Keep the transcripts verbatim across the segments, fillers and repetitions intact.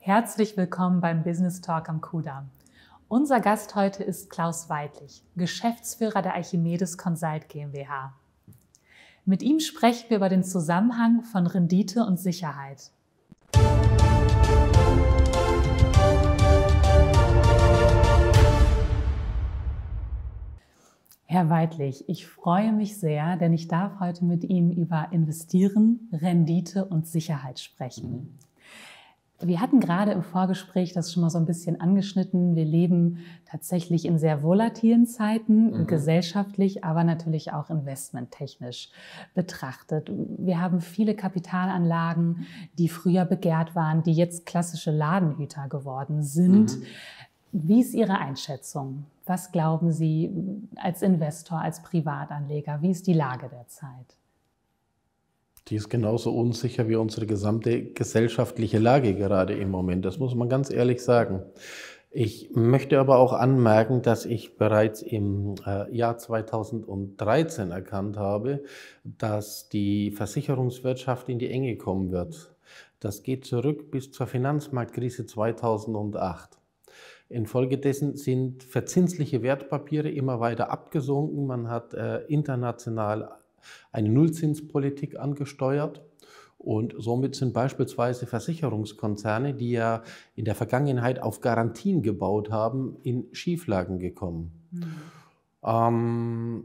Herzlich willkommen beim Business Talk am Kudamm. Unser Gast heute ist Klaus Weidlich, Geschäftsführer der Archimedes Consult GmbH. Mit ihm sprechen wir über den Zusammenhang von Rendite und Sicherheit. Herr Weidlich, ich freue mich sehr, denn ich darf heute mit Ihnen über Investieren, Rendite und Sicherheit sprechen. Mhm. Wir hatten gerade im Vorgespräch das schon mal so ein bisschen angeschnitten. Wir leben tatsächlich in sehr volatilen Zeiten, mhm. gesellschaftlich, aber natürlich auch investmenttechnisch betrachtet. Wir haben viele Kapitalanlagen, die früher begehrt waren, die jetzt klassische Ladenhüter geworden sind. Mhm. Wie ist Ihre Einschätzung? Was glauben Sie als Investor, als Privatanleger? Wie ist die Lage derzeit? Die ist genauso unsicher wie unsere gesamte gesellschaftliche Lage gerade im Moment. Das muss man ganz ehrlich sagen. Ich möchte aber auch anmerken, dass ich bereits im Jahr zweitausenddreizehn erkannt habe, dass die Versicherungswirtschaft in die Enge kommen wird. Das geht zurück bis zur Finanzmarktkrise zweitausendacht. Infolgedessen sind verzinsliche Wertpapiere immer weiter abgesunken. Man hat äh, international eine Nullzinspolitik angesteuert und somit sind beispielsweise Versicherungskonzerne, die ja in der Vergangenheit auf Garantien gebaut haben, in Schieflagen gekommen. Mhm. Ähm,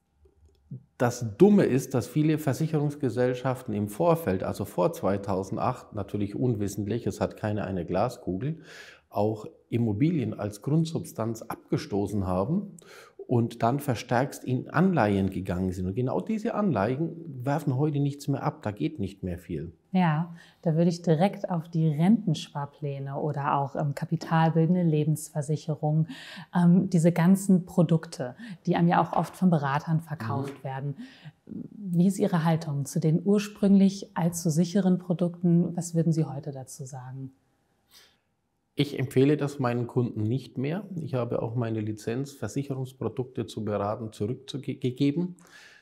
Das Dumme ist, dass viele Versicherungsgesellschaften im Vorfeld, also vor zweitausendacht, natürlich unwissentlich, es hat keiner eine Glaskugel, auch Immobilien als Grundsubstanz abgestoßen haben und dann verstärkt in Anleihen gegangen sind. Und genau diese Anleihen werfen heute nichts mehr ab, da geht nicht mehr viel. Ja, da würde ich direkt auf die Rentensparpläne oder auch ähm, kapitalbildende Lebensversicherung, ähm, diese ganzen Produkte, die einem ja auch oft von Beratern verkauft mhm. werden. Wie ist Ihre Haltung zu den ursprünglich allzu sicheren Produkten? Was würden Sie heute dazu sagen? Ich empfehle das meinen Kunden nicht mehr. Ich habe auch meine Lizenz, Versicherungsprodukte zu beraten, zurückgegeben.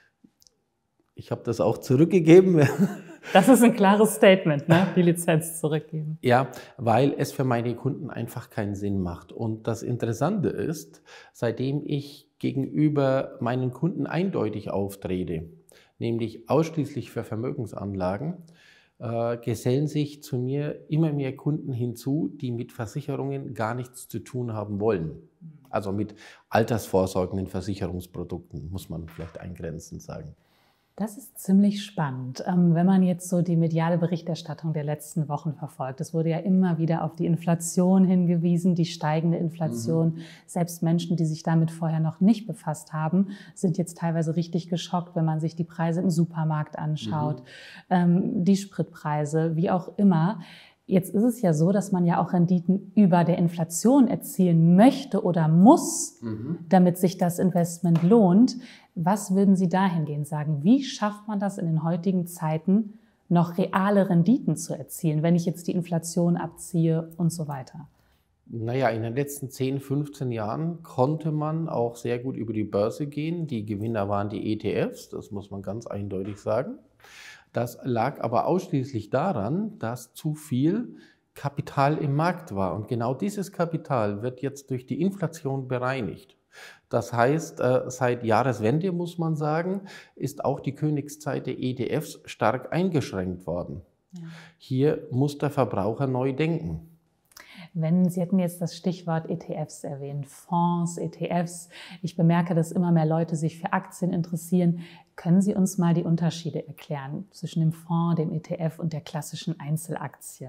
Ich habe das auch zurückgegeben. Das ist ein klares Statement, ne? Die Lizenz zurückgeben. Ja, weil es für meine Kunden einfach keinen Sinn macht. Und das Interessante ist, seitdem ich gegenüber meinen Kunden eindeutig auftrete, nämlich ausschließlich für Vermögensanlagen, äh, gesellen sich zu mir immer mehr Kunden hinzu, die mit Versicherungen gar nichts zu tun haben wollen. Also mit altersvorsorgenden Versicherungsprodukten, muss man vielleicht eingrenzend sagen. Das ist ziemlich spannend, wenn man jetzt so die mediale Berichterstattung der letzten Wochen verfolgt. Es wurde ja immer wieder auf die Inflation hingewiesen, die steigende Inflation. Mhm. Selbst Menschen, die sich damit vorher noch nicht befasst haben, sind jetzt teilweise richtig geschockt, wenn man sich die Preise im Supermarkt anschaut, mhm. die Spritpreise, wie auch immer. Jetzt ist es ja so, dass man ja auch Renditen über der Inflation erzielen möchte oder muss, mhm. damit sich das Investment lohnt. Was würden Sie dahingehend sagen? Wie schafft man das in den heutigen Zeiten, noch reale Renditen zu erzielen, wenn ich jetzt die Inflation abziehe und so weiter? Naja, in den letzten zehn, fünfzehn Jahren konnte man auch sehr gut über die Börse gehen. Die Gewinner waren die E T Fs, das muss man ganz eindeutig sagen. Das lag aber ausschließlich daran, dass zu viel Kapital im Markt war. Und genau dieses Kapital wird jetzt durch die Inflation bereinigt. Das heißt, seit Jahreswende, muss man sagen, ist auch die Königszeit der E T Fs stark eingeschränkt worden. Ja. Hier muss der Verbraucher neu denken. Wenn Sie hätten jetzt das Stichwort E T Fs erwähnt, Fonds, E T Fs. Ich bemerke, dass immer mehr Leute sich für Aktien interessieren. Können Sie uns mal die Unterschiede erklären zwischen dem Fonds, dem E T F und der klassischen Einzelaktie?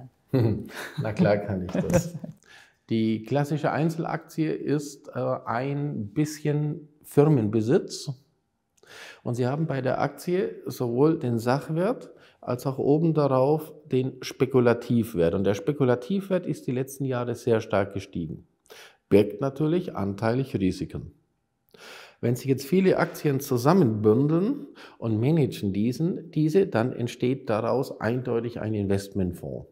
Na klar kann ich das. Die klassische Einzelaktie ist äh, ein bisschen Firmenbesitz. Und Sie haben bei der Aktie sowohl den Sachwert als auch oben darauf den Spekulativwert. Und der Spekulativwert ist die letzten Jahre sehr stark gestiegen. Birgt natürlich anteilig Risiken. Wenn Sie jetzt viele Aktien zusammenbündeln und managen diesen, diese, dann entsteht daraus eindeutig ein Investmentfonds.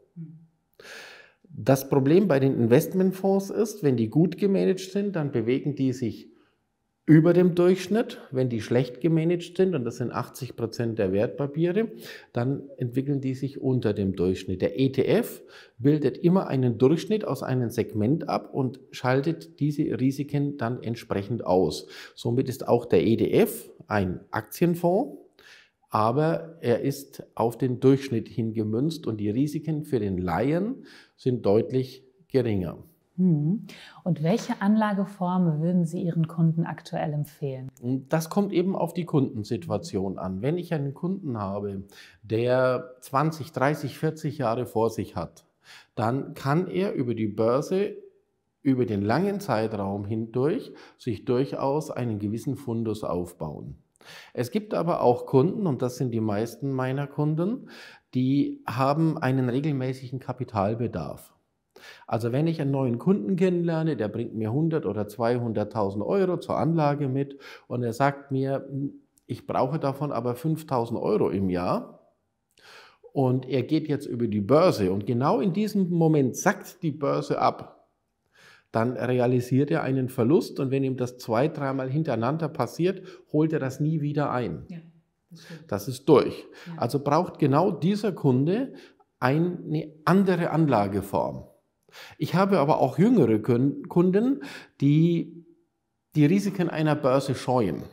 Das Problem bei den Investmentfonds ist, wenn die gut gemanagt sind, dann bewegen die sich über dem Durchschnitt. Wenn die schlecht gemanagt sind, und das sind achtzig Prozent der Wertpapiere, dann entwickeln die sich unter dem Durchschnitt. Der E T F bildet immer einen Durchschnitt aus einem Segment ab und schaltet diese Risiken dann entsprechend aus. Somit ist auch der E T F ein Aktienfonds, aber er ist auf den Durchschnitt hingemünzt und die Risiken für den Laien sind deutlich geringer. Und welche Anlageform würden Sie Ihren Kunden aktuell empfehlen? Das kommt eben auf die Kundensituation an. Wenn ich einen Kunden habe, der zwanzig, dreißig, vierzig Jahre vor sich hat, dann kann er über die Börse, über den langen Zeitraum hindurch, sich durchaus einen gewissen Fundus aufbauen. Es gibt aber auch Kunden, und das sind die meisten meiner Kunden, die haben einen regelmäßigen Kapitalbedarf. Also wenn ich einen neuen Kunden kennenlerne, der bringt mir hundert oder zweihunderttausend Euro zur Anlage mit und er sagt mir, ich brauche davon aber fünftausend Euro im Jahr und er geht jetzt über die Börse und genau in diesem Moment sackt die Börse ab, dann realisiert er einen Verlust und wenn ihm das zwei, dreimal hintereinander passiert, holt er das nie wieder ein. Ja, das, das ist durch. Ja. Also braucht genau dieser Kunde eine andere Anlageform. Ich habe aber auch jüngere Kunden, die die Risiken einer Börse scheuen.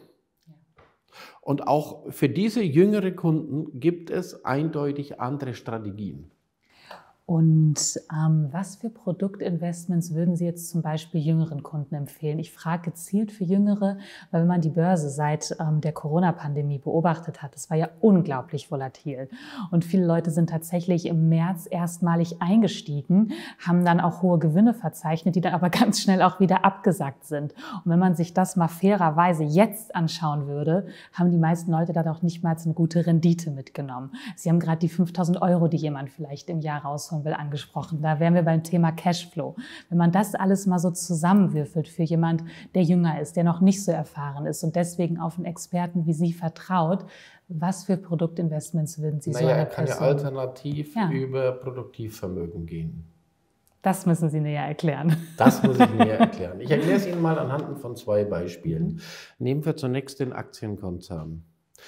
Und auch für diese jüngeren Kunden gibt es eindeutig andere Strategien. Und ähm, was für Produktinvestments würden Sie jetzt zum Beispiel jüngeren Kunden empfehlen? Ich frage gezielt für Jüngere, weil wenn man die Börse seit ähm, der Corona-Pandemie beobachtet hat, das war ja unglaublich volatil. Und viele Leute sind tatsächlich im März erstmalig eingestiegen, haben dann auch hohe Gewinne verzeichnet, die dann aber ganz schnell auch wieder abgesackt sind. Und wenn man sich das mal fairerweise jetzt anschauen würde, haben die meisten Leute da doch nicht mal eine gute Rendite mitgenommen. Sie haben gerade die fünftausend Euro, die jemand vielleicht im Jahr rausholen will, angesprochen. Da wären wir beim Thema Cashflow. Wenn man das alles mal so zusammenwürfelt für jemand, der jünger ist, der noch nicht so erfahren ist und deswegen auf einen Experten wie Sie vertraut, was für Produktinvestments würden Sie naja, so einer Person... Naja, er kann ja alternativ ja. über Produktivvermögen gehen. Das müssen Sie näher erklären. Das muss ich näher erklären. Ich erkläre es Ihnen mal anhand von zwei Beispielen. Mhm. Nehmen wir zunächst den Aktienkonzern.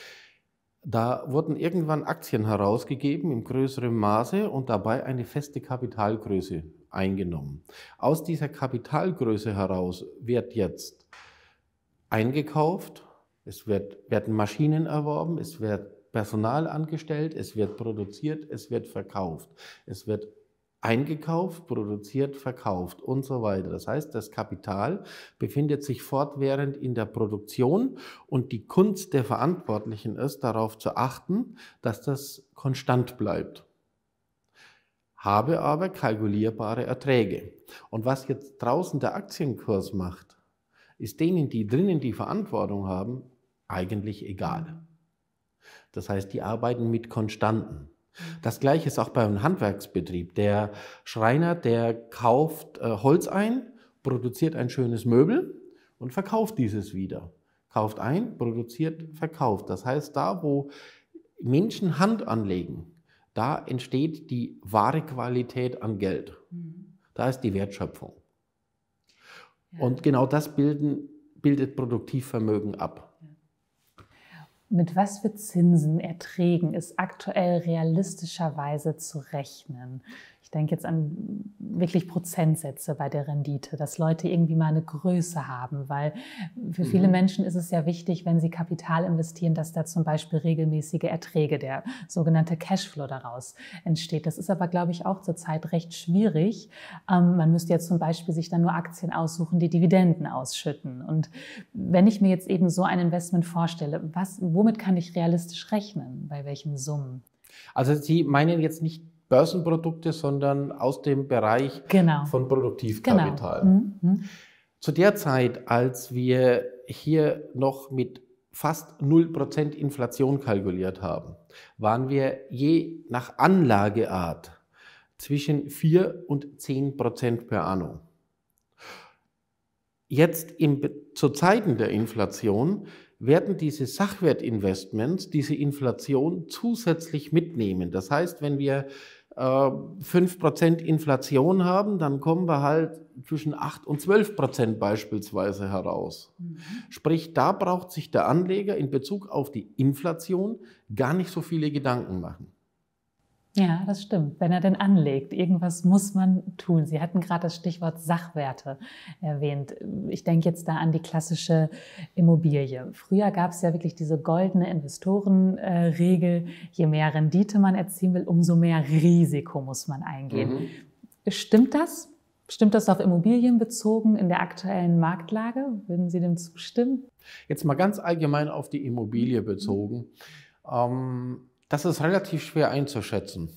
Da wurden irgendwann Aktien herausgegeben im größeren Maße und dabei eine feste Kapitalgröße eingenommen. Aus dieser Kapitalgröße heraus wird jetzt eingekauft, es wird, werden Maschinen erworben, es wird Personal angestellt, es wird produziert, es wird verkauft. Es wird eingekauft, produziert, verkauft und so weiter. Das heißt, das Kapital befindet sich fortwährend in der Produktion und die Kunst der Verantwortlichen ist, darauf zu achten, dass das konstant bleibt. Habe aber kalkulierbare Erträge. Und was jetzt draußen der Aktienkurs macht, ist denen, die drinnen die Verantwortung haben, eigentlich egal. Das heißt, die arbeiten mit Konstanten. Das Gleiche ist auch beim Handwerksbetrieb. Der Schreiner, der kauft äh, Holz ein, produziert ein schönes Möbel und verkauft dieses wieder. Kauft ein, produziert, verkauft. Das heißt, da wo Menschen Hand anlegen, da entsteht die wahre Qualität an Geld. Mhm. Da ist die Wertschöpfung. Ja. Und genau das bilden, bildet Produktivvermögen ab. Mit was für Zinsen, Erträgen ist aktuell realistischerweise zu rechnen? Ich denke jetzt an wirklich Prozentsätze bei der Rendite, dass Leute irgendwie mal eine Größe haben, weil für viele mhm. Menschen ist es ja wichtig, wenn sie Kapital investieren, dass da zum Beispiel regelmäßige Erträge, der sogenannte Cashflow daraus entsteht. Das ist aber, glaube ich, auch zurzeit recht schwierig. Ähm, man müsste jetzt zum Beispiel sich dann nur Aktien aussuchen, die Dividenden ausschütten. Und wenn ich mir jetzt eben so ein Investment vorstelle, was, womit kann ich realistisch rechnen? Bei welchen Summen? Also Sie meinen jetzt nicht Börsenprodukte, sondern aus dem Bereich genau. von Produktivkapital. Genau. Mhm. Zu der Zeit, als wir hier noch mit fast null Prozent Inflation kalkuliert haben, waren wir je nach Anlageart zwischen vier und zehn Prozent per anno. Jetzt im, zu Zeiten der Inflation werden diese Sachwertinvestments diese Inflation zusätzlich mitnehmen. Das heißt, wenn wir äh, fünf Prozent Inflation haben, dann kommen wir halt zwischen acht und zwölf Prozent beispielsweise heraus. Mhm. Sprich, da braucht sich der Anleger in Bezug auf die Inflation gar nicht so viele Gedanken machen. Ja, das stimmt. Wenn er denn anlegt, irgendwas muss man tun. Sie hatten gerade das Stichwort Sachwerte erwähnt. Ich denke jetzt da an die klassische Immobilie. Früher gab es ja wirklich diese goldene Investorenregel. Je mehr Rendite man erzielen will, umso mehr Risiko muss man eingehen. Mhm. Stimmt das? Stimmt das auf Immobilien bezogen in der aktuellen Marktlage? Würden Sie dem zustimmen? Jetzt mal ganz allgemein auf die Immobilie bezogen. Ähm, Das ist relativ schwer einzuschätzen.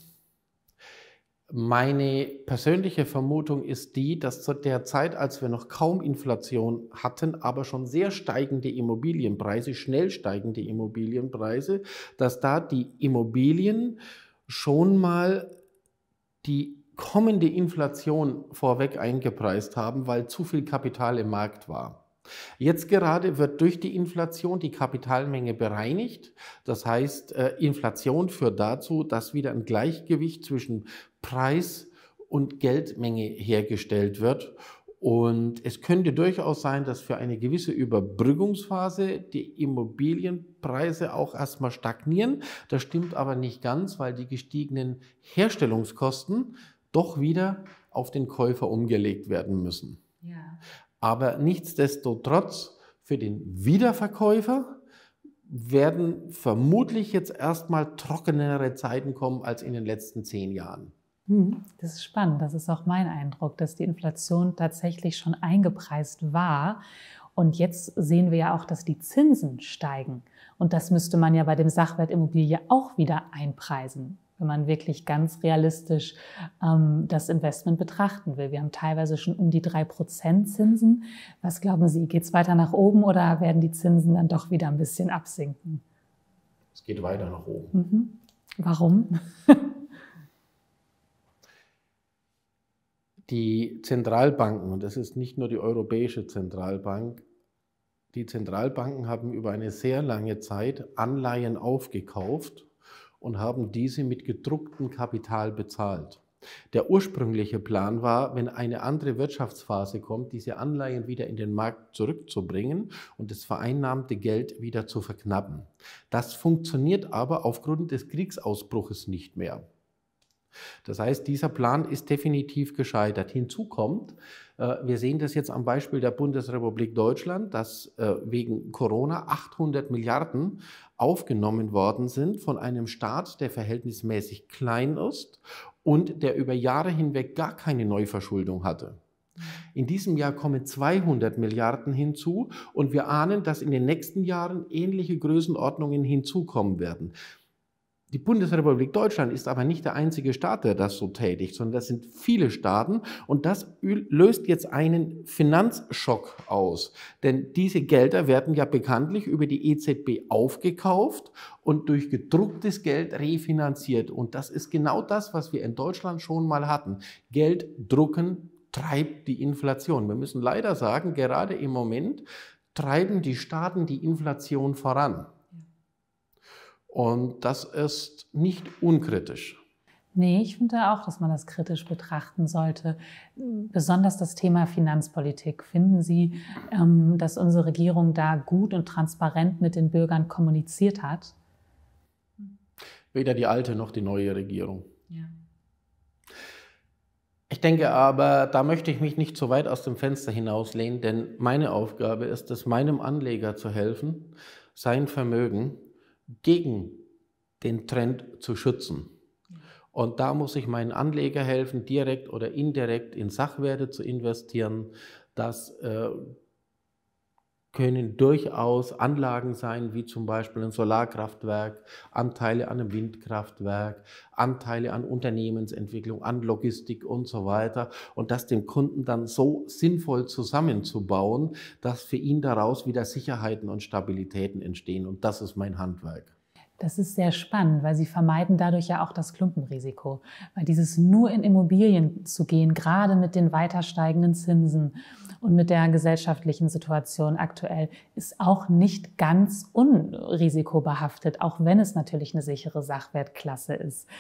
Meine persönliche Vermutung ist die, dass zu der Zeit, als wir noch kaum Inflation hatten, aber schon sehr steigende Immobilienpreise, schnell steigende Immobilienpreise, dass da die Immobilien schon mal die kommende Inflation vorweg eingepreist haben, weil zu viel Kapital im Markt war. Jetzt gerade wird durch die Inflation die Kapitalmenge bereinigt. Das heißt, Inflation führt dazu, dass wieder ein Gleichgewicht zwischen Preis und Geldmenge hergestellt wird. Und es könnte durchaus sein, dass für eine gewisse Überbrückungsphase die Immobilienpreise auch erstmal stagnieren. Das stimmt aber nicht ganz, weil die gestiegenen Herstellungskosten doch wieder auf den Käufer umgelegt werden müssen. Ja. Aber nichtsdestotrotz, für den Wiederverkäufer werden vermutlich jetzt erstmal trockenere Zeiten kommen als in den letzten zehn Jahren. Das ist spannend. Das ist auch mein Eindruck, dass die Inflation tatsächlich schon eingepreist war. Und jetzt sehen wir ja auch, dass die Zinsen steigen. Und das müsste man ja bei dem Sachwert Immobilie auch wieder einpreisen, wenn man wirklich ganz realistisch ähm, das Investment betrachten will. Wir haben teilweise schon um die drei Prozent Zinsen. Was glauben Sie, geht es weiter nach oben oder werden die Zinsen dann doch wieder ein bisschen absinken? Es geht weiter nach oben. Mhm. Warum? Die Zentralbanken, und das ist nicht nur die Europäische Zentralbank, die Zentralbanken haben über eine sehr lange Zeit Anleihen aufgekauft und haben diese mit gedrucktem Kapital bezahlt. Der ursprüngliche Plan war, wenn eine andere Wirtschaftsphase kommt, diese Anleihen wieder in den Markt zurückzubringen und das vereinnahmte Geld wieder zu verknappen. Das funktioniert aber aufgrund des Kriegsausbruches nicht mehr. Das heißt, dieser Plan ist definitiv gescheitert. Hinzu kommt, wir sehen das jetzt am Beispiel der Bundesrepublik Deutschland, dass wegen Corona achthundert Milliarden aufgenommen worden sind von einem Staat, der verhältnismäßig klein ist und der über Jahre hinweg gar keine Neuverschuldung hatte. In diesem Jahr kommen zweihundert Milliarden hinzu und wir ahnen, dass in den nächsten Jahren ähnliche Größenordnungen hinzukommen werden. Die Bundesrepublik Deutschland ist aber nicht der einzige Staat, der das so tätigt, sondern das sind viele Staaten und das löst jetzt einen Finanzschock aus. Denn diese Gelder werden ja bekanntlich über die E Z B aufgekauft und durch gedrucktes Geld refinanziert. Und das ist genau das, was wir in Deutschland schon mal hatten. Geld drucken treibt die Inflation. Wir müssen leider sagen, gerade im Moment treiben die Staaten die Inflation voran. Und das ist nicht unkritisch. Nee, ich finde auch, dass man das kritisch betrachten sollte. Besonders das Thema Finanzpolitik. Finden Sie, dass unsere Regierung da gut und transparent mit den Bürgern kommuniziert hat? Weder die alte noch die neue Regierung. Ja. Ich denke aber, da möchte ich mich nicht so weit aus dem Fenster hinauslehnen, denn meine Aufgabe ist es, meinem Anleger zu helfen, sein Vermögen gegen den Trend zu schützen. Und da muss ich meinen Anleger helfen, direkt oder indirekt in Sachwerte zu investieren. Das äh, können durchaus Anlagen sein, wie zum Beispiel ein Solarkraftwerk, Anteile an einem Windkraftwerk, Anteile an Unternehmensentwicklung, an Logistik und so weiter. Und das dem Kunden dann so sinnvoll zusammenzubauen, dass für ihn daraus wieder Sicherheiten und Stabilitäten entstehen. Und das ist mein Handwerk. Das ist sehr spannend, weil Sie vermeiden dadurch ja auch das Klumpenrisiko. Weil dieses nur in Immobilien zu gehen, gerade mit den weiter steigenden Zinsen und mit der gesellschaftlichen Situation aktuell, ist auch nicht ganz unrisikobehaftet, auch wenn es natürlich eine sichere Sachwertklasse ist.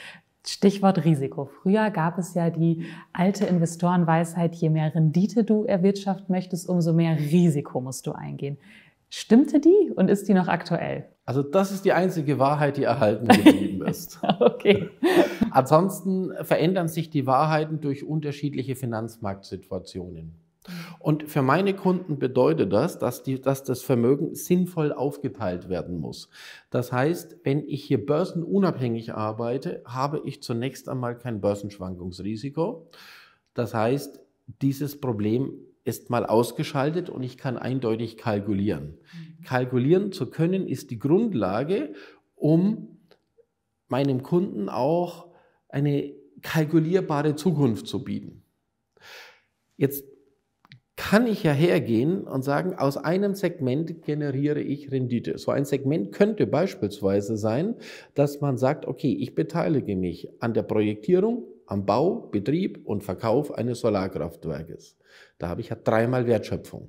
Stichwort Risiko. Früher gab es ja die alte Investorenweisheit, je mehr Rendite du erwirtschaften möchtest, umso mehr Risiko musst du eingehen. Stimmte die und ist die noch aktuell? Also das ist die einzige Wahrheit, die erhalten geblieben ist. Okay. Ansonsten verändern sich die Wahrheiten durch unterschiedliche Finanzmarktsituationen. Und für meine Kunden bedeutet das, dass, die, dass das Vermögen sinnvoll aufgeteilt werden muss. Das heißt, wenn ich hier börsenunabhängig arbeite, habe ich zunächst einmal kein Börsenschwankungsrisiko. Das heißt, dieses Problem ist mal ausgeschaltet und ich kann eindeutig kalkulieren. Mhm. Kalkulieren zu können ist die Grundlage, um meinem Kunden auch eine kalkulierbare Zukunft zu bieten. Jetzt kann ich ja hergehen und sagen, aus einem Segment generiere ich Rendite. So ein Segment könnte beispielsweise sein, dass man sagt, okay, ich beteilige mich an der Projektierung, am Bau, Betrieb und Verkauf eines Solarkraftwerkes. Da habe ich ja dreimal Wertschöpfung.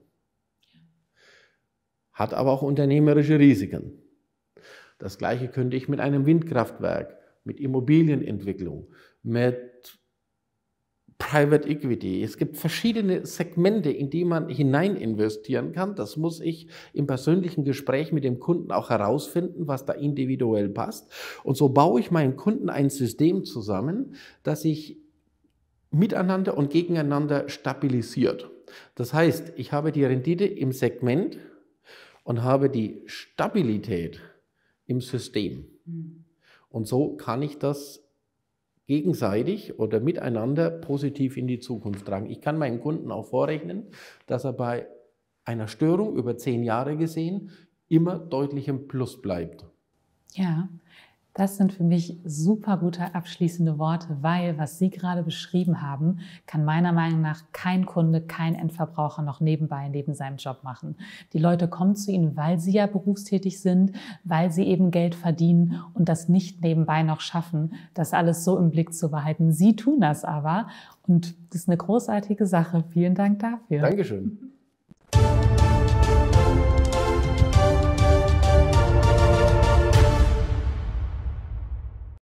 Hat aber auch unternehmerische Risiken. Das Gleiche könnte ich mit einem Windkraftwerk, mit Immobilienentwicklung, mit Private Equity. Es gibt verschiedene Segmente, in die man hinein investieren kann. Das muss ich im persönlichen Gespräch mit dem Kunden auch herausfinden, was da individuell passt. Und so baue ich meinen Kunden ein System zusammen, das sich miteinander und gegeneinander stabilisiert. Das heißt, ich habe die Rendite im Segment und habe die Stabilität im System. Und so kann ich das gegenseitig oder miteinander positiv in die Zukunft tragen. Ich kann meinen Kunden auch vorrechnen, dass er bei einer Störung über zehn Jahre gesehen immer deutlich im Plus bleibt. Ja, das sind für mich super gute abschließende Worte, weil was Sie gerade beschrieben haben, kann meiner Meinung nach kein Kunde, kein Endverbraucher noch nebenbei neben seinem Job machen. Die Leute kommen zu Ihnen, weil sie ja berufstätig sind, weil sie eben Geld verdienen und das nicht nebenbei noch schaffen, das alles so im Blick zu behalten. Sie tun das aber und das ist eine großartige Sache. Vielen Dank dafür. Dankeschön.